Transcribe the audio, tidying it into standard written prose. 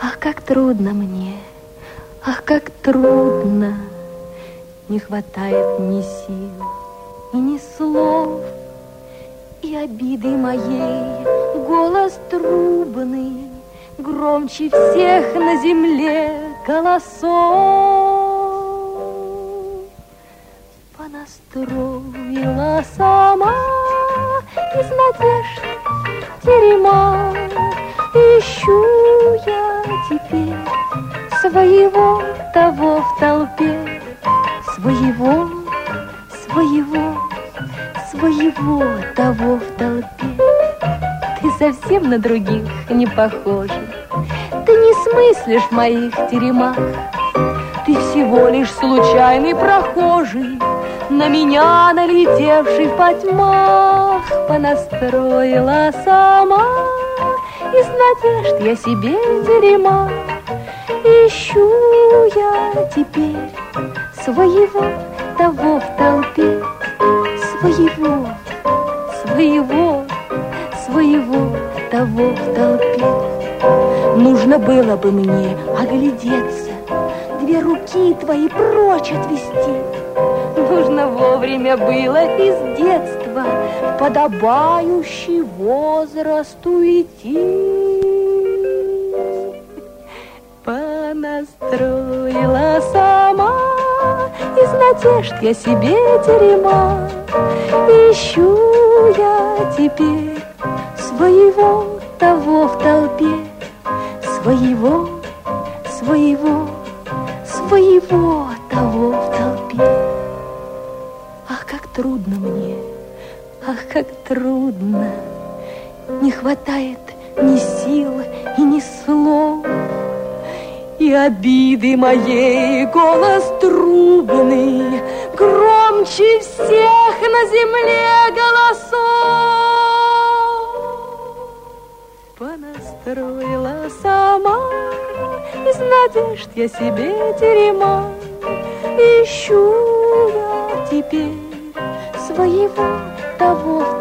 Ах, как трудно мне, ах, как трудно. Не хватает ни сил и ни слов, и обиды моей голос трубный громче всех на земле голосов. Понастроила сама из надежд терема, ищу я теперь своего того в толпе, своего того в толпе. Ты совсем на других не похожа, ты не смыслишь в моих теремах, ты всего лишь случайный прохожий, на меня налетевший в потьмах. Понастроила сама из надежд я себе терема, ищу я теперь своего того в толпе, своего того в толпе. Нужно было бы мне оглядеться, две руки твои прочь отвести. Нужно вовремя было из детства в подобающий возраст уйти. Понастроила сама из надежд я себе терема, ищу я теперь своего того в толпе, своего того в толпе. Ах, как трудно мне, ах, как трудно, не хватает ни сил и ни слов, и обиды моей голос трубный громче всех на земле голосов. Понастроила сама из надежд я себе терема, ищу я теперь своего того в